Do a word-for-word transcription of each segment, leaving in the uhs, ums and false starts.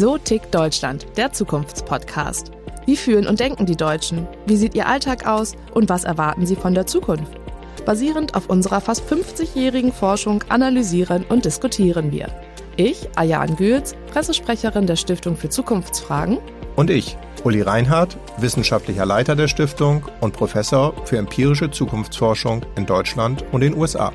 So tickt Deutschland, der Zukunftspodcast. Wie fühlen und denken die Deutschen? Wie sieht ihr Alltag aus? Und was erwarten sie von der Zukunft? Basierend auf unserer fast fünfzigjährigen Forschung analysieren und diskutieren wir. Ich, Ayaan Gürz, Pressesprecherin der Stiftung für Zukunftsfragen. Und ich, Uli Reinhardt, wissenschaftlicher Leiter der Stiftung und Professor für empirische Zukunftsforschung in Deutschland und den U S A.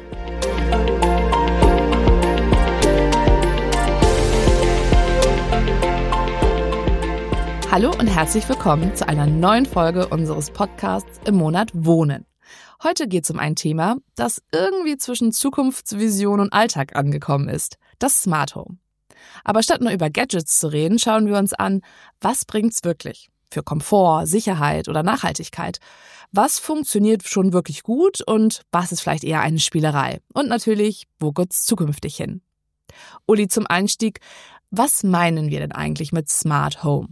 Hallo und herzlich willkommen zu einer neuen Folge unseres Podcasts im Monat Wohnen. Heute geht es um ein Thema, das irgendwie zwischen Zukunftsvision und Alltag angekommen ist, das Smart Home. Aber statt nur über Gadgets zu reden, schauen wir uns an, was bringt's wirklich? Für Komfort, Sicherheit oder Nachhaltigkeit? Was funktioniert schon wirklich gut und was ist vielleicht eher eine Spielerei? Und natürlich, wo geht's zukünftig hin? Uli, zum Einstieg, was meinen wir denn eigentlich mit Smart Home?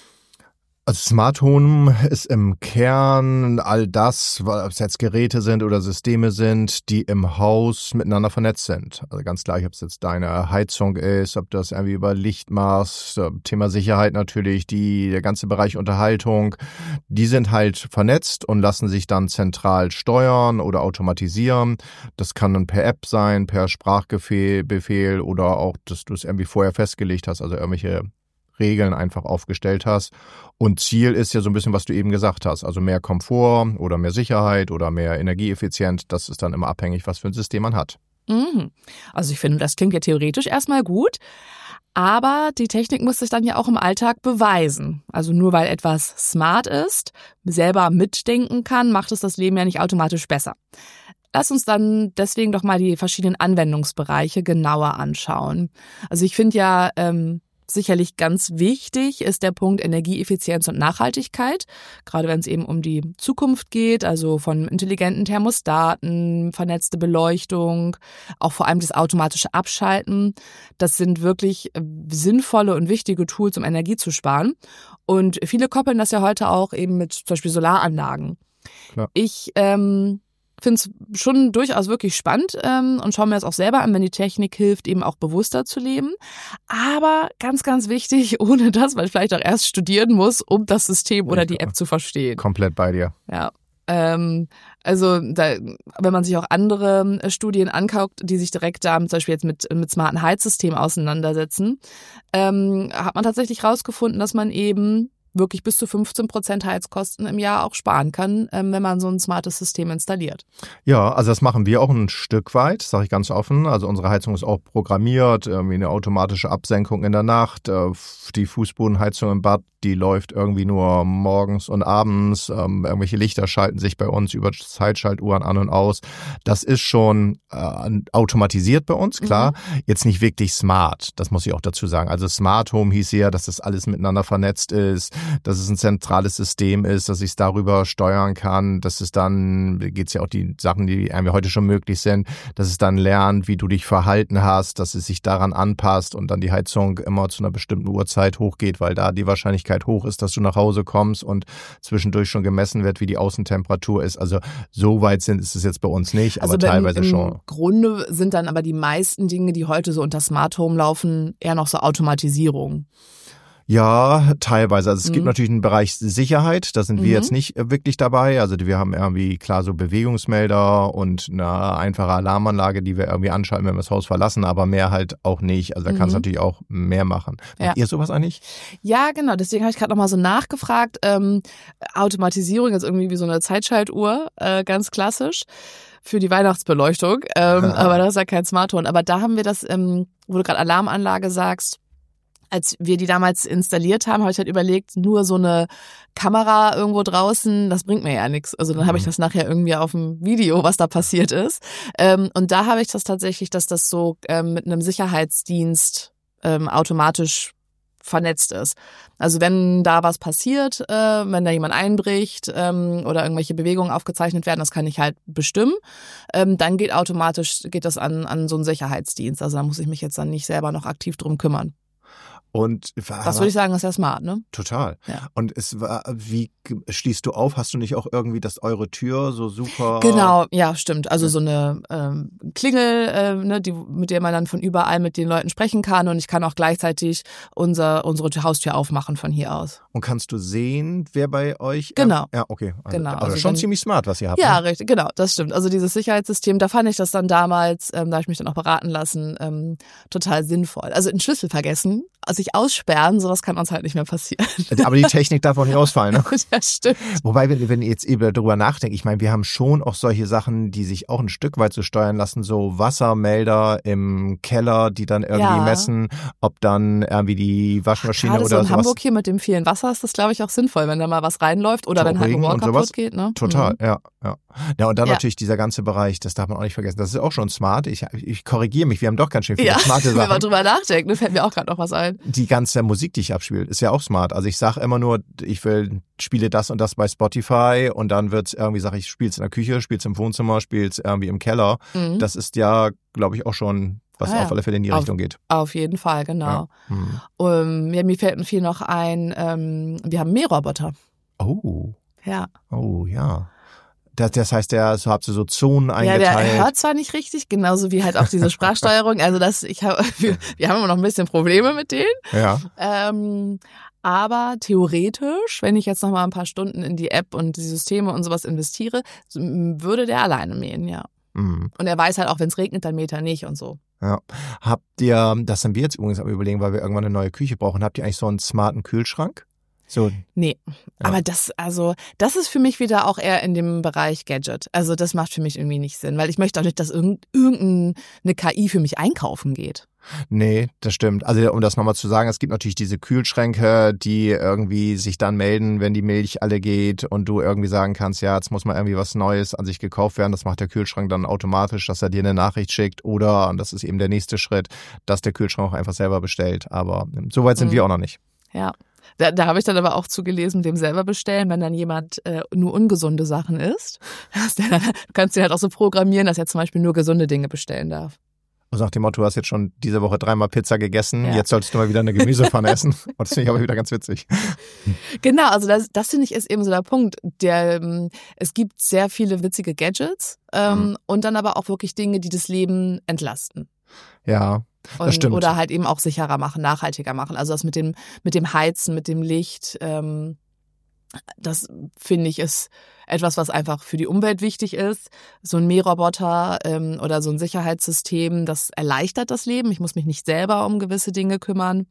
Also Smart Home ist im Kern all das, ob es jetzt Geräte sind oder Systeme sind, die im Haus miteinander vernetzt sind. Also ganz gleich, ob es jetzt deine Heizung ist, ob du das irgendwie über Licht machst, Thema Sicherheit natürlich, die, der ganze Bereich Unterhaltung, die sind halt vernetzt und lassen sich dann zentral steuern oder automatisieren. Das kann dann per App sein, per Sprachbefehl Befehl oder auch, dass du es irgendwie vorher festgelegt hast, also irgendwelche Regeln einfach aufgestellt hast. Und Ziel ist ja so ein bisschen, was du eben gesagt hast, also mehr Komfort oder mehr Sicherheit oder mehr Energieeffizienz. Das ist dann immer abhängig, was für ein System man hat. Mhm. Also ich finde, das klingt ja theoretisch erstmal gut, aber die Technik muss sich dann ja auch im Alltag beweisen. Also nur weil etwas smart ist, selber mitdenken kann, macht es das Leben ja nicht automatisch besser. Lass uns dann deswegen doch mal die verschiedenen Anwendungsbereiche genauer anschauen. Also ich finde ja, ähm, sicherlich ganz wichtig ist der Punkt Energieeffizienz und Nachhaltigkeit, gerade wenn es eben um die Zukunft geht, also von intelligenten Thermostaten, vernetzte Beleuchtung, auch vor allem das automatische Abschalten. Das sind wirklich sinnvolle und wichtige Tools, um Energie zu sparen. Und viele koppeln das ja heute auch eben mit zum Beispiel Solaranlagen. Klar. Ich ähm, finde es schon durchaus wirklich spannend ähm, und schaue mir das auch selber an, wenn die Technik hilft, eben auch bewusster zu leben. Aber ganz, ganz wichtig, ohne dass man vielleicht auch erst studieren muss, um das System oder die App zu verstehen. Komplett bei dir. Ja. Ähm, also da, wenn man sich auch andere Studien anguckt, die sich direkt da zum Beispiel jetzt mit, mit smarten Heizsystemen auseinandersetzen, ähm, hat man tatsächlich rausgefunden, dass man eben wirklich bis zu fünfzehn Prozent Heizkosten im Jahr auch sparen kann, ähm, wenn man so ein smartes System installiert. Ja, also das machen wir auch ein Stück weit, sage ich ganz offen. Also unsere Heizung ist auch programmiert, irgendwie eine automatische Absenkung in der Nacht. Äh, die Fußbodenheizung im Bad, die läuft irgendwie nur morgens und abends. Ähm, irgendwelche Lichter schalten sich bei uns über Zeitschaltuhren an und aus. Das ist schon äh, automatisiert bei uns, klar. Mhm. Jetzt nicht wirklich smart, das muss ich auch dazu sagen. Also Smart Home hieß ja, dass das alles miteinander vernetzt ist, dass es ein zentrales System ist, dass ich es darüber steuern kann, dass es dann, geht es ja auch die Sachen, die irgendwie heute schon möglich sind, dass es dann lernt, wie du dich verhalten hast, dass es sich daran anpasst und dann die Heizung immer zu einer bestimmten Uhrzeit hochgeht, weil da die Wahrscheinlichkeit hoch ist, dass du nach Hause kommst und zwischendurch schon gemessen wird, wie die Außentemperatur ist. Also so weit sind ist es jetzt bei uns nicht, aber also teilweise im, im schon. Im Grunde sind dann aber die meisten Dinge, die heute so unter Smart Home laufen, eher noch so Automatisierung. Ja, teilweise. Also es mhm. gibt natürlich einen Bereich Sicherheit, da sind wir mhm. jetzt nicht wirklich dabei. Also wir haben irgendwie klar so Bewegungsmelder und eine einfache Alarmanlage, die wir irgendwie anschalten, wenn wir das Haus verlassen, aber mehr halt auch nicht. Also da mhm. kannst du natürlich auch mehr machen. Macht ja. ihr sowas eigentlich? Ja, genau. Deswegen habe ich gerade noch mal so nachgefragt. Ähm, Automatisierung ist irgendwie wie so eine Zeitschaltuhr, äh, ganz klassisch. Für die Weihnachtsbeleuchtung. Ähm, aber das ist ja kein Smart Home. Aber da haben wir das, ähm, wo du gerade Alarmanlage sagst, als wir die damals installiert haben, habe ich halt überlegt, nur so eine Kamera irgendwo draußen, das bringt mir ja nichts. Also dann habe ich das nachher irgendwie auf dem Video, was da passiert ist. Ähm, und da habe ich das tatsächlich, dass das so ähm, mit einem Sicherheitsdienst ähm, automatisch vernetzt ist. Also wenn da was passiert, äh, wenn da jemand einbricht ähm, oder irgendwelche Bewegungen aufgezeichnet werden, das kann ich halt bestimmen, ähm, dann geht automatisch, geht das an, an so einen Sicherheitsdienst. Also da muss ich mich jetzt dann nicht selber noch aktiv drum kümmern. Und das würde ich sagen, ist ja smart, ne? Total. Ja. Und es war, wie schließt du auf? Hast du nicht auch irgendwie, dass eure Tür so super... Genau, ja, stimmt. Also so eine ähm, Klingel, äh, ne, die, mit der man dann von überall mit den Leuten sprechen kann und ich kann auch gleichzeitig unser, unsere Haustür aufmachen von hier aus. Und kannst du sehen, wer bei euch... Genau. Ja, okay. Also, genau. Aber also schon wenn, ziemlich smart, was ihr habt. Ja, ne? richtig, genau, das stimmt. Also dieses Sicherheitssystem, da fand ich das dann damals, ähm, da habe ich mich dann auch beraten lassen, ähm, total sinnvoll. Also den Schlüssel vergessen, also sich aussperren, sowas kann uns halt nicht mehr passieren. Aber die Technik darf auch nicht ausfallen, ne? Ja, stimmt. Wobei, wenn, wenn ihr jetzt eben darüber nachdenkt, ich meine, wir haben schon auch solche Sachen, die sich auch ein Stück weit so steuern lassen, so Wassermelder im Keller, die dann irgendwie Ja. messen, ob dann irgendwie die Waschmaschine Gerade oder so in sowas. Hamburg hier mit dem vielen Wasser ist das, glaube ich, auch sinnvoll, wenn da mal was reinläuft oder wenn halt ein Regen Rohr und kaputt sowas. geht, ne? Total, Mhm. ja, ja. Ja, und dann Ja. natürlich dieser ganze Bereich, das darf man auch nicht vergessen, das ist auch schon smart. Ich, ich korrigiere mich, wir haben doch ganz schön viele Ja, smarte wenn man Sachen. drüber nachdenkt, da fällt mir auch gerade noch was ein. Die ganze Musik, die ich abspiele, ist ja auch smart. Also ich sage immer nur, ich will spiele das und das bei Spotify und dann wird irgendwie, sage ich, spiel's in der Küche, spiel's im Wohnzimmer, spiel's irgendwie im Keller. Mhm. Das ist ja, glaube ich, auch schon, was Ah, ja. auf alle Fälle in die Auf- Richtung geht. Auf jeden Fall, genau. Ja. Hm. Ähm, ja, mir fällt viel noch ein, ähm, wir haben Mähroboter. Oh, Ja. oh ja. Das, das heißt, der, so habt ihr so Zonen Ja, eingeteilt. der hört zwar nicht richtig, genauso wie halt auch diese Sprachsteuerung. Also das, ich habe, wir, wir haben immer noch ein bisschen Probleme mit denen. Ja. Ähm, aber theoretisch, wenn ich jetzt noch mal ein paar Stunden in die App und die Systeme und sowas investiere, so, m, würde der alleine mähen, ja. Mhm. Und er weiß halt auch, wenn es regnet, dann mäht er nicht und so. Ja. Habt ihr, das haben wir jetzt übrigens am Überlegen, weil wir irgendwann eine neue Küche brauchen, habt ihr eigentlich so einen smarten Kühlschrank? So, Nee, Ja. aber das, also, das ist für mich wieder auch eher in dem Bereich Gadget. Also das macht für mich irgendwie nicht Sinn, weil ich möchte auch nicht, dass irgend- irgendeine K I für mich einkaufen geht. nee, das stimmt. Also um das nochmal zu sagen, es gibt natürlich diese Kühlschränke, die irgendwie sich dann melden, wenn die Milch alle geht und du irgendwie sagen kannst, ja, jetzt muss mal irgendwie was Neues an sich gekauft werden. Das macht der Kühlschrank dann automatisch, dass er dir eine Nachricht schickt oder, und das ist eben der nächste Schritt, dass der Kühlschrank auch einfach selber bestellt. Aber so weit sind Mhm. wir auch noch nicht. Ja. Da, da habe ich dann aber auch zugelesen, dem selber bestellen, wenn dann jemand äh, nur ungesunde Sachen isst. Dass der dann, du kannst dir halt auch so programmieren, dass er zum Beispiel nur gesunde Dinge bestellen darf. Also nach dem Motto, du hast jetzt schon diese Woche dreimal Pizza gegessen, Ja. jetzt solltest du mal wieder eine Gemüsepfanne essen. Und das finde ich aber wieder ganz witzig. Genau, also das, das finde ich ist eben so der Punkt. Der, ähm, es gibt sehr viele witzige Gadgets ähm, Mhm. und dann aber auch wirklich Dinge, die das Leben entlasten. Ja, Und, das stimmt. Oder halt eben auch sicherer machen, nachhaltiger machen. Also das mit dem, mit dem Heizen, mit dem Licht, ähm, das finde ich ist etwas, was einfach für die Umwelt wichtig ist. So ein Mähroboter ähm, oder so ein Sicherheitssystem, das erleichtert das Leben. Ich muss mich nicht selber um gewisse Dinge kümmern.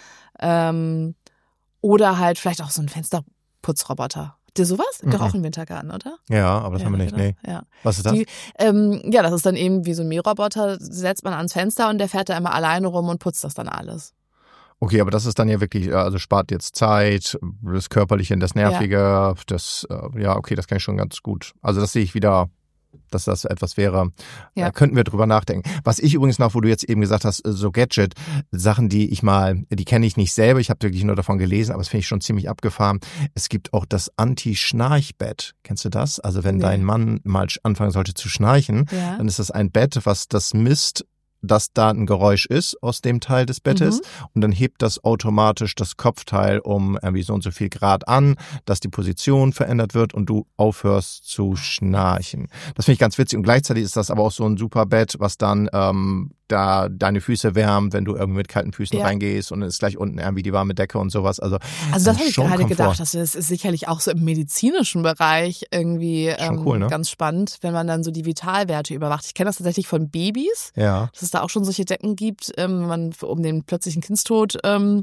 Ähm, oder halt vielleicht auch so ein Fensterputzroboter. Habt ihr sowas? Doch Mhm. auch im Wintergarten, oder? Ja, aber das Ja, haben wir nicht. oder? Nee. Ja. Was ist das? Die, ähm, ja, das ist dann eben wie so ein Mähroboter, setzt man ans Fenster und der fährt da immer alleine rum und putzt das dann alles. Okay, aber das ist dann ja wirklich, also spart jetzt Zeit, das Körperliche in das Nervige, das, äh, ja, okay, das kann ich schon ganz gut. Also das sehe ich wieder, dass das etwas wäre. Ja. Da könnten wir drüber nachdenken. Was ich übrigens noch, wo du jetzt eben gesagt hast, so Gadget, Sachen, die ich mal, die kenne ich nicht selber, ich habe wirklich nur davon gelesen, aber das finde ich schon ziemlich abgefahren. Es gibt auch das Anti-Schnarchbett. Kennst du das? Also wenn Nee. dein Mann mal anfangen sollte zu schnarchen, Ja. dann ist das ein Bett, was das misst, dass da ein Geräusch ist aus dem Teil des Bettes Mhm. und dann hebt das automatisch das Kopfteil um irgendwie so und so viel Grad an, dass die Position verändert wird und du aufhörst zu schnarchen. Das finde ich ganz witzig und gleichzeitig ist das aber auch so ein super Bett, was dann ähm, da deine Füße wärmt, wenn du irgendwie mit kalten Füßen Ja. reingehst und es ist gleich unten irgendwie die warme Decke und sowas. Also, Also das habe ich schon gerade Komfort. gedacht, das ist, ist sicherlich auch so im medizinischen Bereich irgendwie Schon ähm, cool, ne? ganz spannend, wenn man dann so die Vitalwerte überwacht. Ich kenne das tatsächlich von Babys, Ja. dass es da auch schon solche Decken gibt, ähm, wenn man um den plötzlichen Kindstod ähm,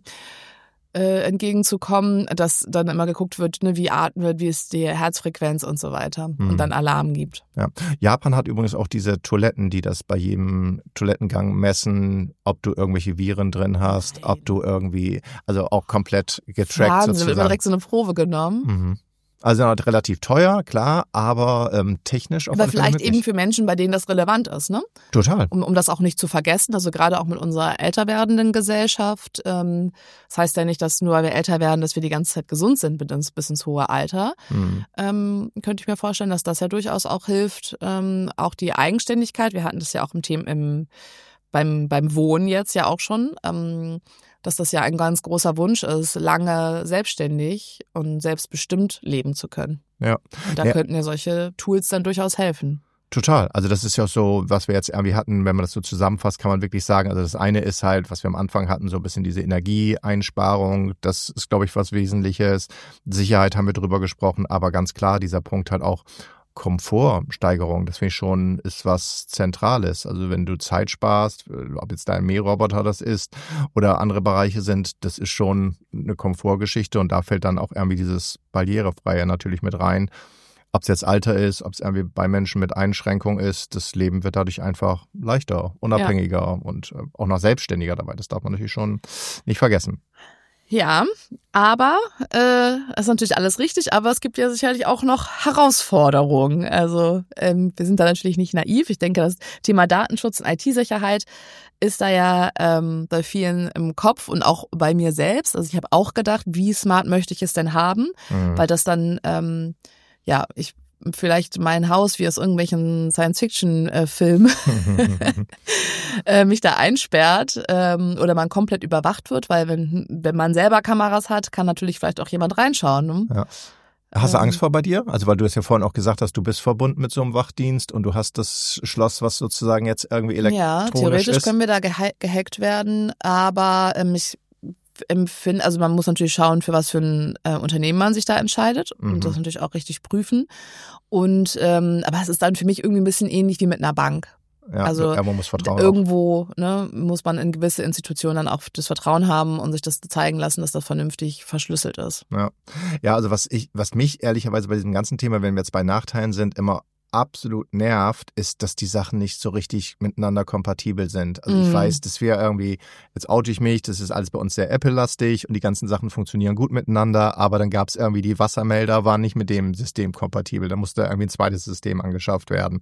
äh, entgegenzukommen, dass dann immer geguckt wird, ne, wie atmet, wie ist die Herzfrequenz und so weiter Mhm. und dann Alarm gibt. Ja. Japan hat übrigens auch diese Toiletten, die das bei jedem Toilettengang messen, ob du irgendwelche Viren drin hast, Nein. ob du irgendwie, also auch komplett getrackt Wahnsinn, wird immer sozusagen. direkt so eine Probe genommen. Mhm. Also halt relativ teuer, klar, aber ähm, technisch auf Aber alle Fälle vielleicht möglich. eben für Menschen, bei denen das relevant ist, ne? Total. Um, um das auch nicht zu vergessen, also gerade auch mit unserer älter werdenden Gesellschaft. Ähm, das heißt ja nicht, dass nur weil wir älter werden, dass wir die ganze Zeit gesund sind bis ins, bis ins hohe Alter. Mhm. Ähm, könnte ich mir vorstellen, dass das ja durchaus auch hilft. Ähm, auch die Eigenständigkeit, wir hatten das ja auch im Thema im, beim, beim Wohnen jetzt ja auch schon. Ähm, dass das ja ein ganz großer Wunsch ist, lange selbstständig und selbstbestimmt leben zu können. Ja. Und da ja. könnten ja solche Tools dann durchaus helfen. Total. Also das ist ja so, was wir jetzt irgendwie hatten, wenn man das so zusammenfasst, kann man wirklich sagen, also das eine ist halt, was wir am Anfang hatten, so ein bisschen diese Energieeinsparung, das ist, glaube ich, was Wesentliches. Sicherheit haben wir drüber gesprochen, aber ganz klar, dieser Punkt halt auch Komfortsteigerung, das finde ich schon, ist was Zentrales. Also wenn du Zeit sparst, ob jetzt dein Mähroboter das ist oder andere Bereiche sind, das ist schon eine Komfortgeschichte und da fällt dann auch irgendwie dieses Barrierefreie natürlich mit rein. Ob es jetzt Alter ist, ob es irgendwie bei Menschen mit Einschränkung ist, das Leben wird dadurch einfach leichter, unabhängiger ja. und auch noch selbstständiger dabei. Das darf man natürlich schon nicht vergessen. Ja, aber äh, ist natürlich alles richtig, aber es gibt ja sicherlich auch noch Herausforderungen. Also ähm, wir sind da natürlich nicht naiv. Ich denke, das Thema Datenschutz und I T-Sicherheit ist da ja ähm, bei vielen im Kopf und auch bei mir selbst. Also ich habe auch gedacht, wie smart möchte ich es denn haben, mhm. weil das dann ähm, ja, ich vielleicht mein Haus wie aus irgendwelchen Science-Fiction-Filmen äh, mich da einsperrt ähm, oder man komplett überwacht wird, weil wenn wenn man selber Kameras hat, kann natürlich vielleicht auch jemand reinschauen. Ne? Ja. Hast du Angst vor bei dir? Also weil du es ja vorhin auch gesagt hast, du bist verbunden mit so einem Wachdienst und du hast das Schloss, was sozusagen jetzt irgendwie elektronisch ist. Ja, theoretisch ist. können wir da geha- gehackt werden, aber ähm, ich empfinden, also man muss natürlich schauen, für was für ein äh, Unternehmen man sich da entscheidet mhm. und das natürlich auch richtig prüfen. Und ähm, aber es ist dann für mich irgendwie ein bisschen ähnlich wie mit einer Bank. Ja, also ja, man muss Vertrauen irgendwo ne, muss man in gewisse Institutionen dann auch das Vertrauen haben und sich das zeigen lassen, dass das vernünftig verschlüsselt ist. Ja, ja, also was ich, was mich ehrlicherweise bei diesem ganzen Thema, wenn wir jetzt bei Nachteilen sind, immer absolut nervt, ist, dass die Sachen nicht so richtig miteinander kompatibel sind. Also mm. ich weiß, dass wir irgendwie, jetzt oute ich mich, das ist alles bei uns sehr Apple-lastig und die ganzen Sachen funktionieren gut miteinander, aber dann gab es irgendwie, die Wassermelder waren nicht mit dem System kompatibel, da musste irgendwie ein zweites System angeschafft werden.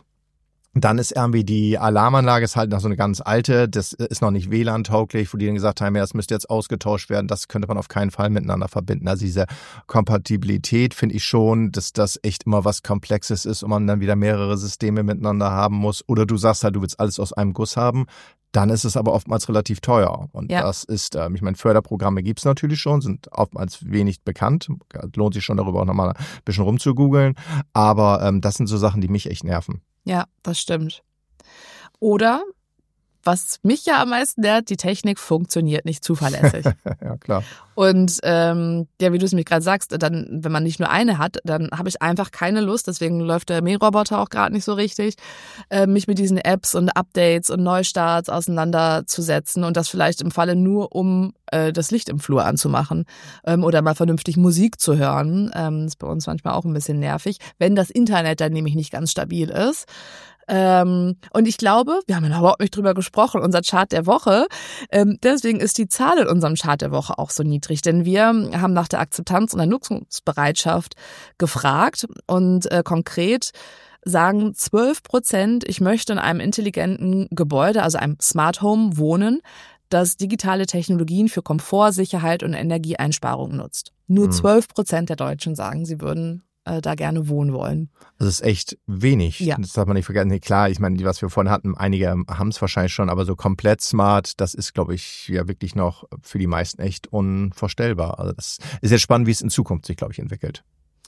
Dann ist irgendwie die Alarmanlage ist halt noch so eine ganz alte, das ist noch nicht W L A N-tauglich, wo die dann gesagt haben, ja, das müsste jetzt ausgetauscht werden, das könnte man auf keinen Fall miteinander verbinden. Also diese Kompatibilität finde ich schon, dass das echt immer was Komplexes ist und man dann wieder mehrere Systeme miteinander haben muss. Oder du sagst halt, du willst alles aus einem Guss haben, dann ist es aber oftmals relativ teuer. Und ja. das ist, äh, ich meine, Förderprogramme gibt's natürlich schon, sind oftmals wenig bekannt. Lohnt sich schon darüber auch nochmal ein bisschen rumzugoogeln. Aber ähm, das sind so Sachen, die mich echt nerven. Ja, das stimmt. Oder, was mich ja am meisten nervt, die Technik funktioniert nicht zuverlässig. Ja, klar. Und ähm, ja, wie du es mir gerade sagst, dann, wenn man nicht nur eine hat, dann habe ich einfach keine Lust, deswegen läuft der Mähroboter auch gerade nicht so richtig, äh, mich mit diesen Apps und Updates und Neustarts auseinanderzusetzen und das vielleicht im Falle nur, um äh, das Licht im Flur anzumachen ähm, oder mal vernünftig Musik zu hören. Ähm, das ist bei uns manchmal auch ein bisschen nervig, wenn das Internet dann nämlich nicht ganz stabil ist. Ähm, und ich glaube, wir haben ja überhaupt nicht drüber gesprochen, unser Chart der Woche, ähm, deswegen ist die Zahl in unserem Chart der Woche auch so niedrig, denn wir haben nach der Akzeptanz und der Nutzungsbereitschaft gefragt und äh, konkret sagen zwölf Prozent, ich möchte in einem intelligenten Gebäude, also einem Smart Home wohnen, das digitale Technologien für Komfort, Sicherheit und Energieeinsparung nutzt. Nur zwölf Prozent der Deutschen sagen, sie würden da gerne wohnen wollen. Das ist echt wenig. Ja. Das darf man nicht vergessen. Nee, klar, ich meine, was wir vorhin hatten, einige haben es wahrscheinlich schon, aber so komplett smart, das ist, glaube ich, ja wirklich noch für die meisten echt unvorstellbar. Also das ist jetzt spannend, wie es in Zukunft sich, glaube ich, entwickelt.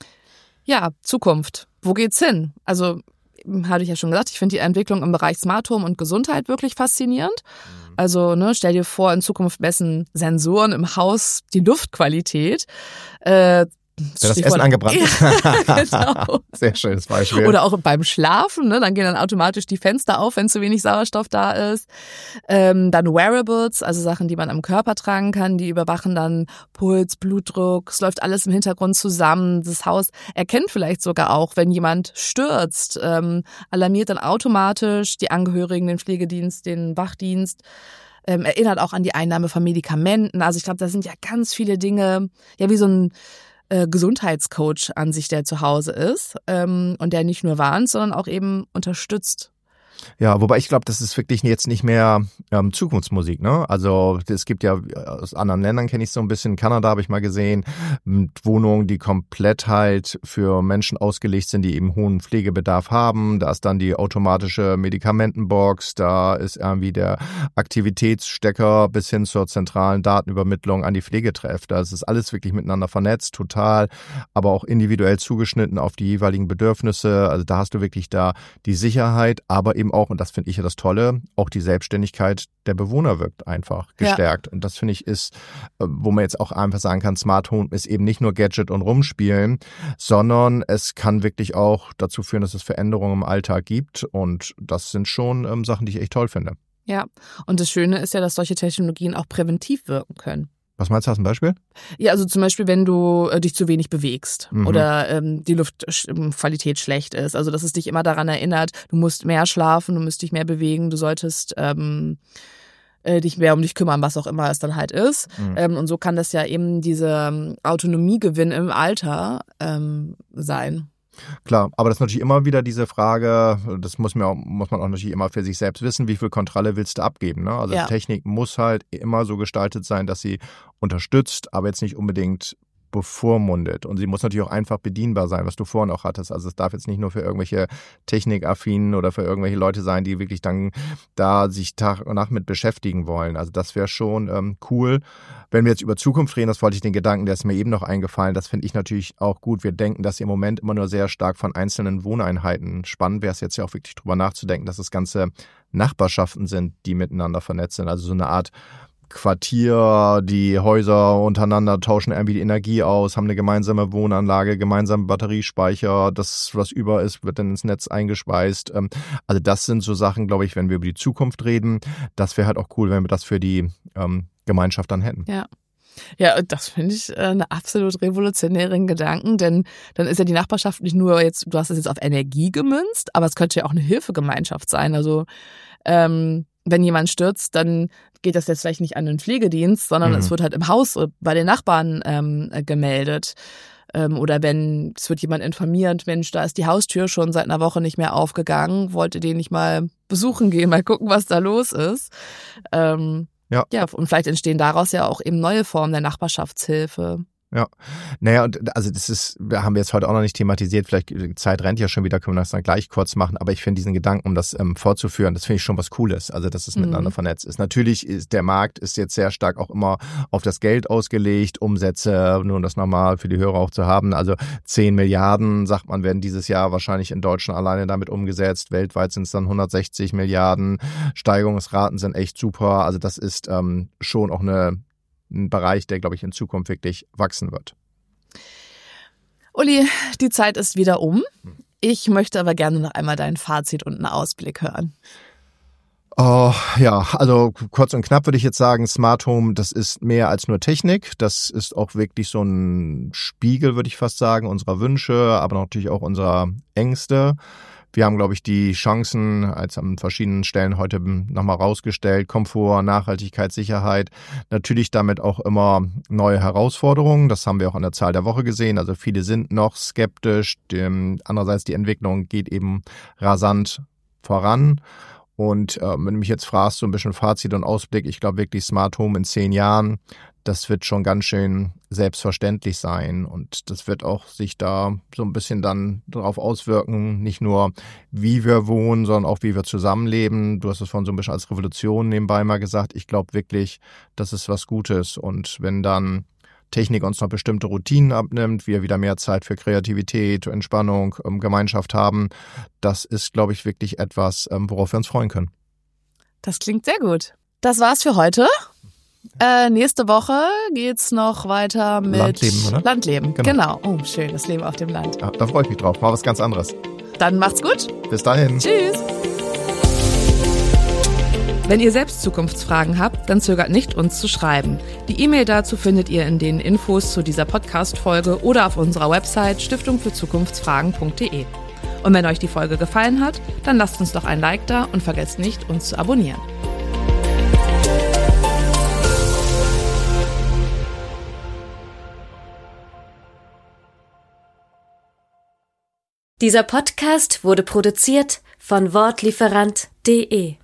Ja, Zukunft. Wo geht's hin? Also, hatte ich ja schon gesagt, ich finde die Entwicklung im Bereich Smart Home und Gesundheit wirklich faszinierend. Mhm. Also, ne, stell dir vor, in Zukunft messen Sensoren im Haus die Luftqualität. Äh, Wenn das Essen angebrannt ist. Ja, genau. Sehr schönes Beispiel. Oder auch beim Schlafen, ne? Dann gehen dann automatisch die Fenster auf, wenn zu wenig Sauerstoff da ist. Ähm, dann Wearables, also Sachen, die man am Körper tragen kann, die überwachen dann Puls, Blutdruck, es läuft alles im Hintergrund zusammen. Das Haus erkennt vielleicht sogar auch, wenn jemand stürzt, ähm, alarmiert dann automatisch die Angehörigen, den Pflegedienst, den Wachdienst. Ähm, erinnert auch an die Einnahme von Medikamenten. Also ich glaube, da sind ja ganz viele Dinge, ja wie so ein Gesundheitscoach an sich, der zu Hause ist ähm, und der nicht nur warnt, sondern auch eben unterstützt. Ja, wobei ich glaube, das ist wirklich jetzt nicht mehr ähm, Zukunftsmusik, ne? Also es gibt ja, aus anderen Ländern kenne ich so ein bisschen, in Kanada habe ich mal gesehen, Wohnungen, die komplett halt für Menschen ausgelegt sind, die eben hohen Pflegebedarf haben. Da ist dann die automatische Medikamentenbox, da ist irgendwie der Aktivitätsstecker bis hin zur zentralen Datenübermittlung an die Pflegetreff. Das ist alles wirklich miteinander vernetzt, total, aber auch individuell zugeschnitten auf die jeweiligen Bedürfnisse. Also da hast du wirklich da die Sicherheit, aber eben auch, und das finde ich ja das Tolle, auch die Selbstständigkeit der Bewohner wirkt einfach gestärkt. Ja. Und das finde ich ist, wo man jetzt auch einfach sagen kann, Smart Home ist eben nicht nur Gadget und Rumspielen, sondern es kann wirklich auch dazu führen, dass es Veränderungen im Alltag gibt. Und das sind schon ähm, Sachen, die ich echt toll finde. Ja, und das Schöne ist ja, dass solche Technologien auch präventiv wirken können. Was meinst du, hast du ein Beispiel? Ja, also zum Beispiel, wenn du äh, dich zu wenig bewegst mhm. oder ähm, die Luftqualität schlecht ist. Also, dass es dich immer daran erinnert, du musst mehr schlafen, du musst dich mehr bewegen, du solltest ähm, äh, dich mehr um dich kümmern, was auch immer es dann halt ist. Mhm. Ähm, und so kann das ja eben dieser ähm, Autonomiegewinn im Alter ähm, sein. Klar, aber das ist natürlich immer wieder diese Frage, das muss man, auch, muss man auch natürlich immer für sich selbst wissen, wie viel Kontrolle willst du abgeben, ne? Also ja. Technik muss halt immer so gestaltet sein, dass sie unterstützt, aber jetzt nicht unbedingt bevormundet. Und sie muss natürlich auch einfach bedienbar sein, was du vorhin auch hattest. Also es darf jetzt nicht nur für irgendwelche Technikaffinen oder für irgendwelche Leute sein, die wirklich dann da sich Tag und Nacht mit beschäftigen wollen. Also das wäre schon ähm, cool. Wenn wir jetzt über Zukunft reden, das wollte ich den Gedanken, der ist mir eben noch eingefallen, das finde ich natürlich auch gut. Wir denken, dass im Moment immer nur sehr stark von einzelnen Wohneinheiten. Spannend wäre es jetzt ja auch wirklich drüber nachzudenken, dass es ganze Nachbarschaften sind, die miteinander vernetzt sind. Also so eine Art Quartier, die Häuser untereinander tauschen irgendwie die Energie aus, haben eine gemeinsame Wohnanlage, gemeinsame Batteriespeicher, das, was über ist, wird dann ins Netz eingespeist. Also das sind so Sachen, glaube ich, wenn wir über die Zukunft reden, das wäre halt auch cool, wenn wir das für die ähm, Gemeinschaft dann hätten. Ja. Ja, das finde ich äh, einen absolut revolutionären Gedanken, denn dann ist ja die Nachbarschaft nicht nur jetzt, du hast es jetzt auf Energie gemünzt, aber es könnte ja auch eine Hilfegemeinschaft sein. Also ähm, wenn jemand stürzt, dann geht das jetzt vielleicht nicht an den Pflegedienst, sondern mhm. es wird halt im Haus bei den Nachbarn ähm, gemeldet. Ähm, oder wenn, es wird jemand informiert, Mensch, da ist die Haustür schon seit einer Woche nicht mehr aufgegangen, wollte den nicht mal besuchen gehen, mal gucken, was da los ist. Ähm, ja. ja, und vielleicht entstehen daraus ja auch eben neue Formen der Nachbarschaftshilfe. Ja, naja, und also das ist, wir haben jetzt heute auch noch nicht thematisiert, vielleicht die Zeit rennt ja schon wieder, können wir das dann gleich kurz machen, aber ich finde diesen Gedanken, um das ähm, fortzuführen, das finde ich schon was Cooles, also dass es mhm. miteinander vernetzt ist. Natürlich ist der Markt ist jetzt sehr stark auch immer auf das Geld ausgelegt, Umsätze, nur um das nochmal für die Hörer auch zu haben, also zehn Milliarden, sagt man, werden dieses Jahr wahrscheinlich in Deutschland alleine damit umgesetzt, weltweit sind es dann hundertsechzig Milliarden, Steigerungsraten sind echt super, also das ist ähm, schon auch eine ein Bereich, der, glaube ich, in Zukunft wirklich wachsen wird. Uli, die Zeit ist wieder um. Ich möchte aber gerne noch einmal dein Fazit und einen Ausblick hören. Oh, ja, also kurz und knapp würde ich jetzt sagen, Smart Home, das ist mehr als nur Technik. Das ist auch wirklich so ein Spiegel, würde ich fast sagen, unserer Wünsche, aber natürlich auch unserer Ängste. Wir haben, glaube ich, die Chancen als an verschiedenen Stellen heute nochmal rausgestellt. Komfort, Nachhaltigkeit, Sicherheit. Natürlich damit auch immer neue Herausforderungen. Das haben wir auch an der Zahl der Woche gesehen. Also viele sind noch skeptisch. Andererseits die Entwicklung geht eben rasant voran. Und äh, wenn du mich jetzt fragst, so ein bisschen Fazit und Ausblick, ich glaube wirklich Smart Home in zehn Jahren, das wird schon ganz schön selbstverständlich sein und das wird auch sich da so ein bisschen dann darauf auswirken, nicht nur wie wir wohnen, sondern auch wie wir zusammenleben. Du hast es vorhin so ein bisschen als Revolution nebenbei mal gesagt. Ich glaube wirklich, das ist was Gutes und wenn dann Technik uns noch bestimmte Routinen abnimmt, wir wieder mehr Zeit für Kreativität, Entspannung, Gemeinschaft haben, das ist, glaube ich, wirklich etwas, worauf wir uns freuen können. Das klingt sehr gut. Das war's für heute. Äh, nächste Woche geht's noch weiter mit Landleben, oder? Landleben. Genau. genau. Oh, schön, das Leben auf dem Land. Ja, da freue ich mich drauf. Mal was ganz anderes. Dann macht's gut. Bis dahin. Tschüss. Wenn ihr selbst Zukunftsfragen habt, dann zögert nicht, uns zu schreiben. Die E-Mail dazu findet ihr in den Infos zu dieser Podcast-Folge oder auf unserer Website stiftung für zukunftsfragen punkt de. Und wenn euch die Folge gefallen hat, dann lasst uns doch ein Like da und vergesst nicht, uns zu abonnieren. Dieser Podcast wurde produziert von Wortlieferant punkt de